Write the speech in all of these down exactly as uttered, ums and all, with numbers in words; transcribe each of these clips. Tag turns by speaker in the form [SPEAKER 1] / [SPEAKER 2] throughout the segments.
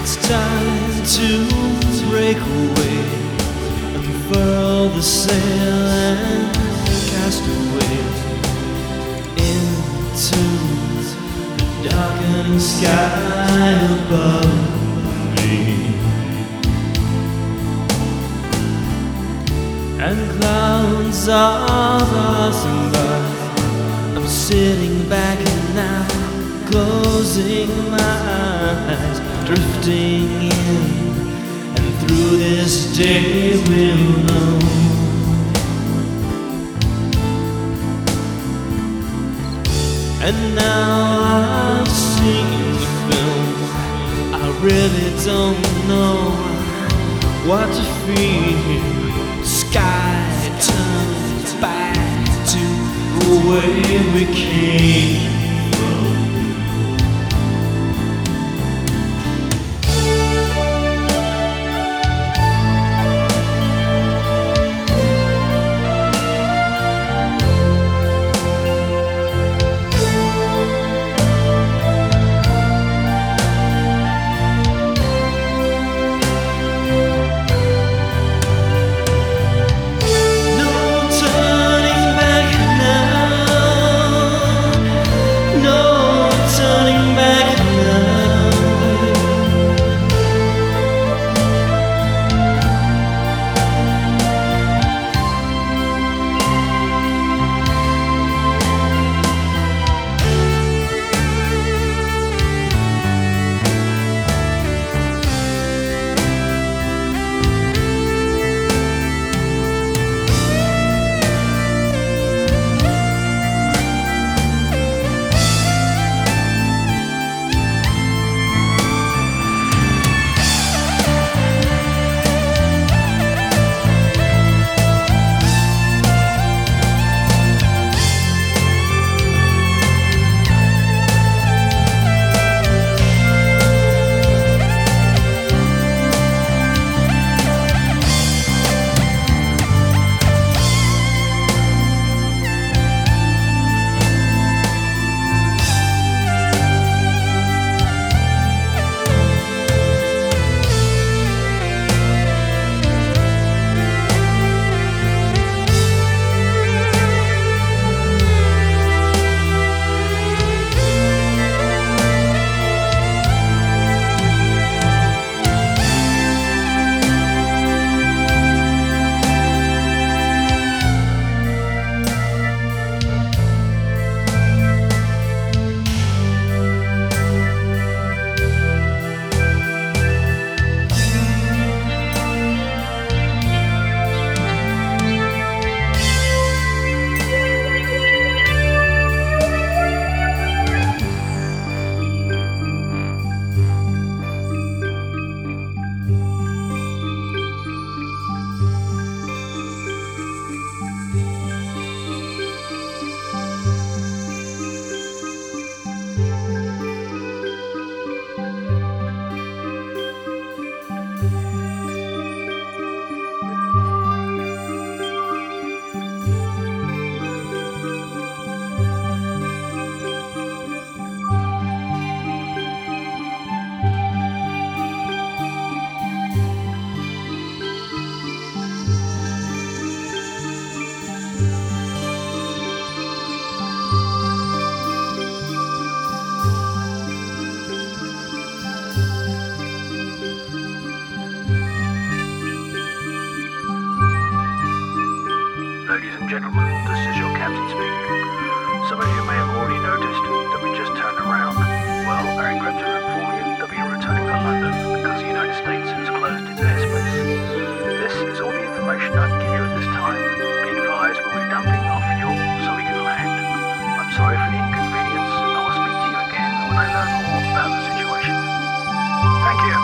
[SPEAKER 1] It's time to break away, unfurl the sail and cast away into the darkened sky above me. And clouds are passing by. I'm sitting back and now, closing my eyes, drifting in, and through this day we'll know. And now I've seen the film, I really don't know what to feel. Sky turns back to the way we came.
[SPEAKER 2] Ladies and gentlemen, this is your captain speaking. Some of you may have already noticed that we just turned around. Well, I regret to inform you that we are returning to London because the United States has closed its airspace. This is all the information I can give you at this time. Be advised we'll be dumping our fuel so we can land. I'm sorry for the inconvenience. I will speak to you again when I learn more about the situation. Thank you.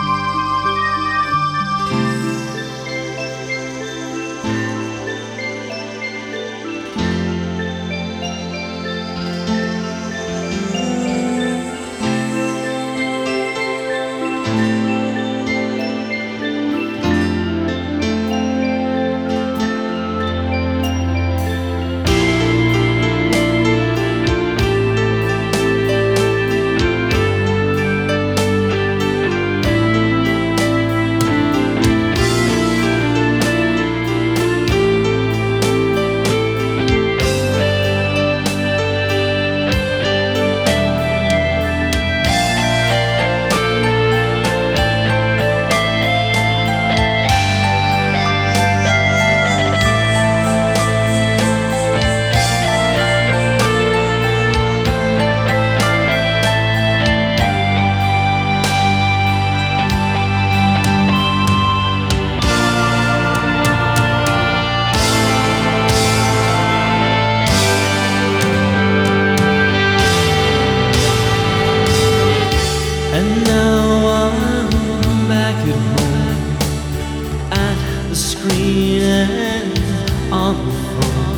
[SPEAKER 1] screen and on the phone.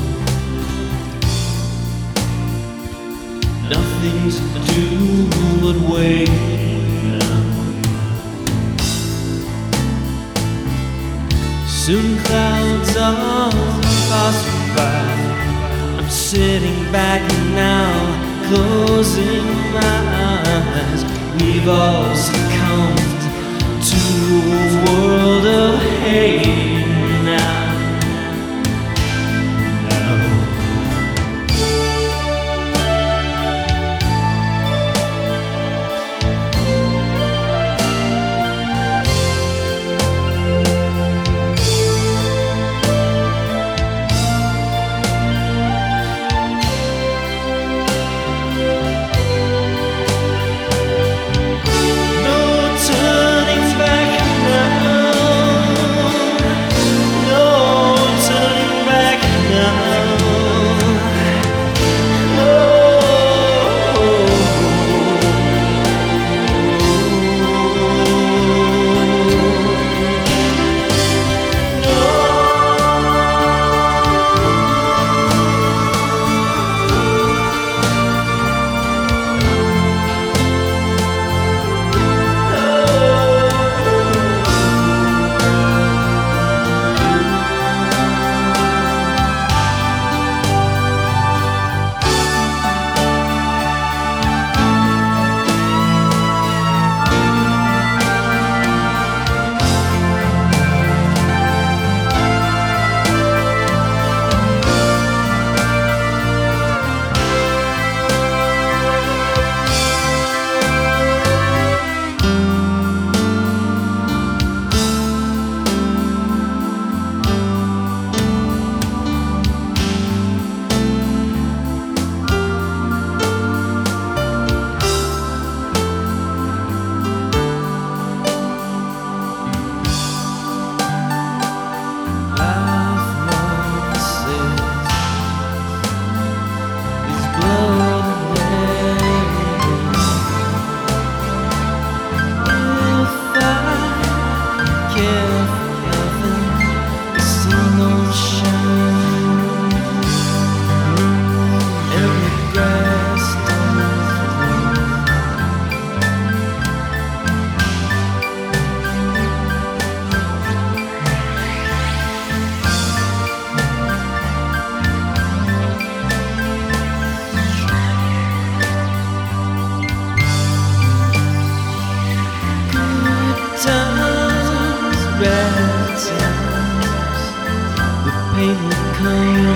[SPEAKER 1] Nothing to do but wait now. Soon clouds are passing by. I'm sitting back now, closing my eyes. We've all succumbed to a world of hate now. Bad times, the pain will come.